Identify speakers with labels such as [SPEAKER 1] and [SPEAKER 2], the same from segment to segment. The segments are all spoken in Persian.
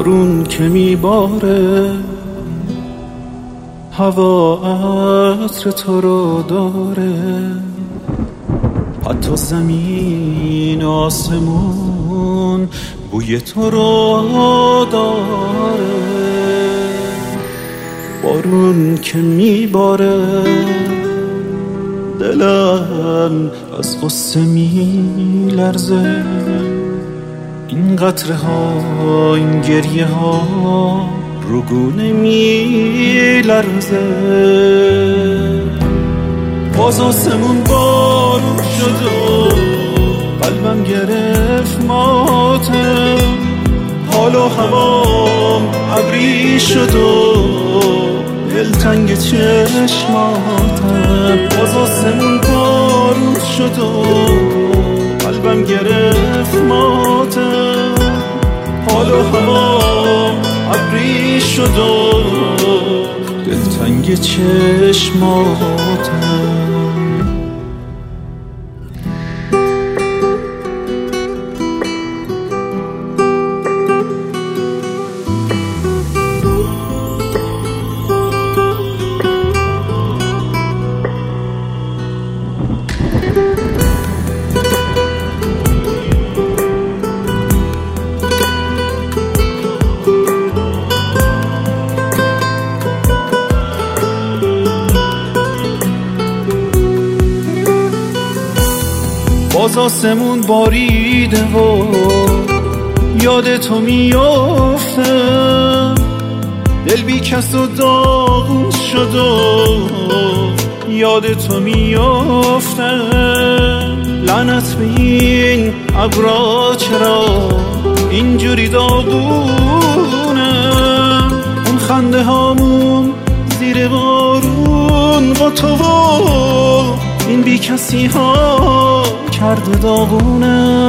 [SPEAKER 1] بارون که میباره، هوا عطر تو رو داره، حتی زمین و آسمون بوی تو رو داره. بارون که میباره دلم از غصه میلرزه، این قطره ها این گریه ها رو گونه میلرزه. باز آسمون بارون شد و قلبم گرفت ماتم، حال و هوام ابری شد و دلتنگ چشماتم. باز آسمون بارون شد و قلبم گرفت ماتم، حال و هوام ابری شد و دلتنگ چشماتم. باز آسمون باریده و یاد تو میافته، دل بی کس و داغون شد و یاد تو میافته. لعنت به این ابرا چرا اینجوری داغونه، اون خنده هامون زیر بارون با تو و این بی کسی ها کرده داغونه.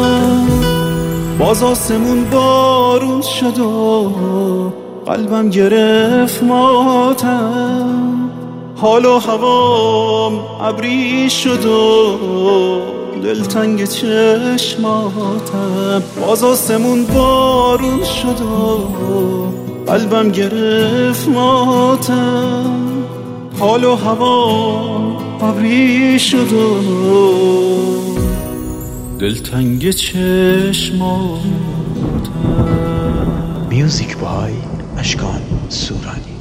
[SPEAKER 1] باز آسمون بارون شد و قلبم گرفت ماتم، حال و هوام ابری شد و دلتنگ چشماتم. باز آسمون بارون شد و قلبم گرفت ماتم، حال و هوام ابری شد و دلتنگ چشماتم.
[SPEAKER 2] میوزیک بای اشکان سورانی.